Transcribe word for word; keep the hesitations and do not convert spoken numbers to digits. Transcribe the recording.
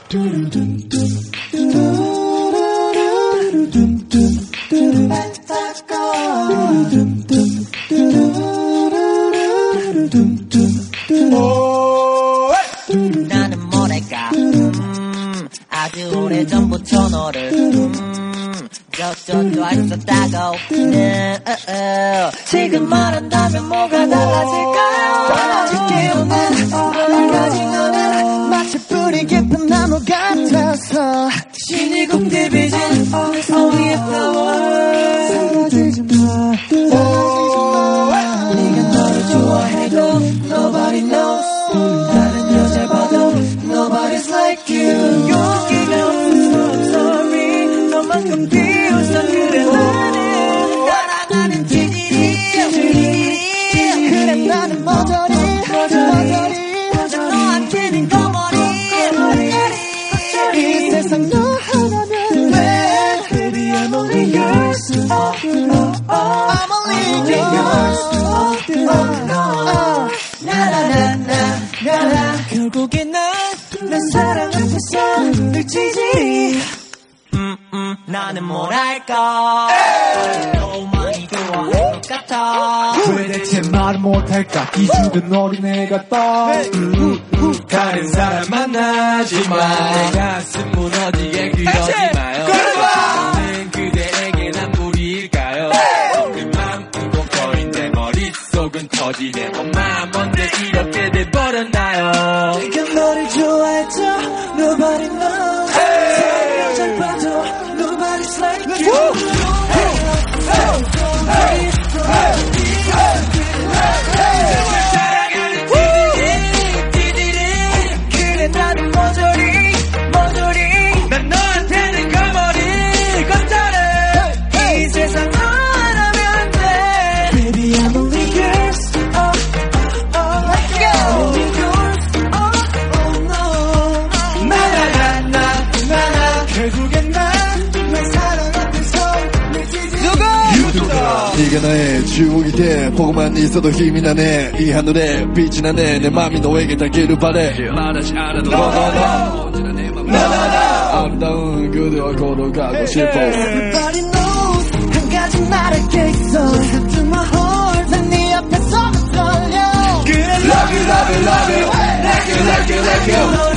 나는 뭐랄까 음, 아주 오래전부터 너를 음, 저저도 알았었다고 네, 어, 어. 지금 말한다면 뭐가 달라질까요? 달라질 게 없는 오늘까지 너는 마치 뿌리 깊은 나무 같아서 신이 곱게 빚은 어디에 flower 사라지지 마 사라지지 마 네가 너를 좋아해도 nobody knows 다른 여자 봐도 nobody's like you 용기가 없어서 sorry 너만큼 비웃어 그래 나는 사랑하는 지질이 그래 나는 머저리 머저리 그저 너한테는 거머리 이 세상 너 하나면 돼 Baby I'm only yours oh, oh, oh. I'm only yours oh, oh, oh. 나나나나 나나 결국엔 난난 사랑 앞에서 늘 지지 음, 음, 나는 뭐랄까 너무 많이 좋아할 것 같아 왜 대체 말을 못할까 기죽은 어린애 같다 다른 사람 만나지 마 내 가슴 무너지게 그러지 마요 저는 그대에게 난 무리일까요 그 맘은 꽁거린 내 머릿속은 터지네 엄마 뭔데 이렇게 돼버렸나요 내가 너를 좋아했죠 Nobody knows 사랑 여자를 봐도 Nobody's like you 그래 나는 머저리 머저리 난 너한테는 거머리 깜짝해 이 세상 하나면 돼 Baby I'm only yours oh, oh, oh. Let's go Only yours oh, oh no 나나나나 나나 결국엔 난내 사랑 앞에서 내 지지 유튜브가 네가 나의 주옥이 돼 보고만 있어도 힘이 나네 이 하늘에 빛이 나네 내 맘이 너에게 닿기를 바래 말하지 않아도 너너너 언제나 내 맘 나나나 아름다운 그대와 걸어가고 싶어 Everybody knows 한 가지 말할 게 있어 Listen to my heart 난 네 앞에서 떨려 Love you love you love you Like you like you like you